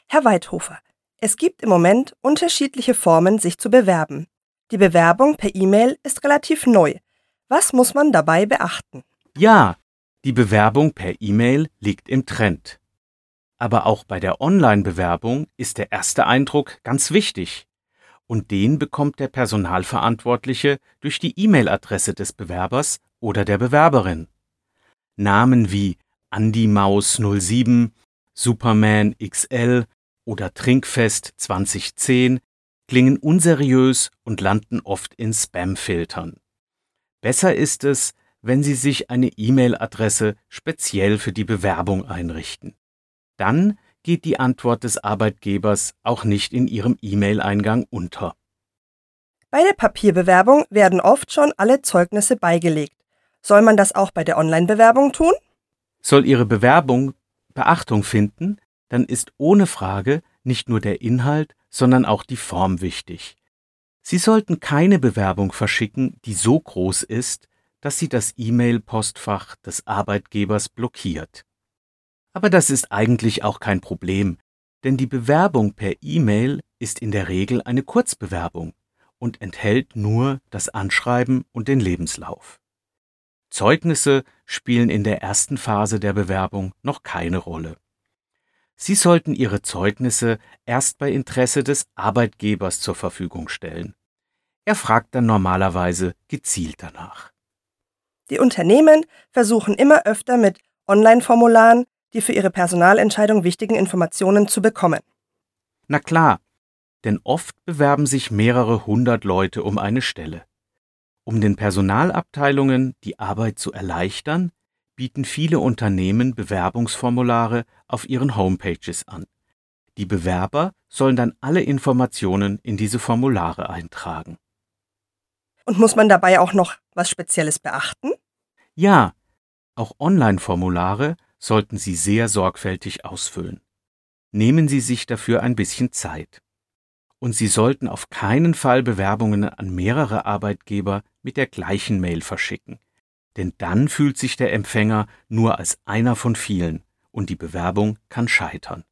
Herr Weithofer, es gibt im Moment unterschiedliche Formen, sich zu bewerben. Die Bewerbung per E-Mail ist relativ neu. Was muss man dabei beachten? Ja, die Bewerbung per E-Mail liegt im Trend. Aber auch bei der Online-Bewerbung ist der erste Eindruck ganz wichtig. Und den bekommt der Personalverantwortliche durch die E-Mail-Adresse des Bewerbers oder der Bewerberin. Namen wie AndyMaus07, Superman XL oder Trinkfest 2010 klingen unseriös und landen oft in Spam-Filtern. Besser ist es, wenn Sie sich eine E-Mail-Adresse speziell für die Bewerbung einrichten. Dann geht die Antwort des Arbeitgebers auch nicht in Ihrem E-Mail-Eingang unter. Bei der Papierbewerbung werden oft schon alle Zeugnisse beigelegt. Soll man das auch bei der Online-Bewerbung tun? Soll Ihre Bewerbung Beachtung finden, dann ist ohne Frage nicht nur der Inhalt, sondern auch die Form wichtig. Sie sollten keine Bewerbung verschicken, die so groß ist, dass sie das E-Mail-Postfach des Arbeitgebers blockiert. Aber das ist eigentlich auch kein Problem, denn die Bewerbung per E-Mail ist in der Regel eine Kurzbewerbung und enthält nur das Anschreiben und den Lebenslauf. Zeugnisse spielen in der ersten Phase der Bewerbung noch keine Rolle. Sie sollten Ihre Zeugnisse erst bei Interesse des Arbeitgebers zur Verfügung stellen. Er fragt dann normalerweise gezielt danach. Die Unternehmen versuchen immer öfter mit Online-Formularen die für ihre Personalentscheidung wichtigen Informationen zu bekommen. Na klar, denn oft bewerben sich mehrere hundert Leute um eine Stelle. Um den Personalabteilungen die Arbeit zu erleichtern, bieten viele Unternehmen Bewerbungsformulare auf ihren Homepages an. Die Bewerber sollen dann alle Informationen in diese Formulare eintragen. Und muss man dabei auch noch was Spezielles beachten? Ja, auch Online-Formulare sollten Sie sehr sorgfältig ausfüllen. Nehmen Sie sich dafür ein bisschen Zeit. Und Sie sollten auf keinen Fall Bewerbungen an mehrere Arbeitgeber mit der gleichen Mail verschicken. Denn dann fühlt sich der Empfänger nur als einer von vielen und die Bewerbung kann scheitern.